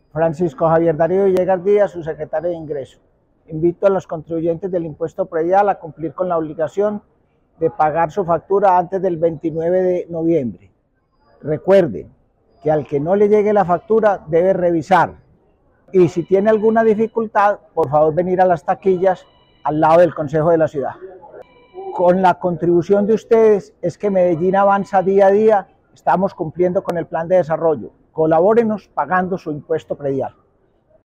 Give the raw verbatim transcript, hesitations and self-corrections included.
Francisco Javier Darío Villegas Díaz, su secretario de Ingreso. Invito a los contribuyentes del impuesto predial a cumplir con la obligación de pagar su factura antes del veintinueve de noviembre. Recuerden que al que no le llegue la factura debe revisar, y si tiene alguna dificultad, por favor venir a las taquillas al lado del Consejo de la Ciudad. Con la contribución de ustedes es que Medellín avanza día a día, estamos cumpliendo con el plan de desarrollo. Colabórenos pagando su impuesto predial.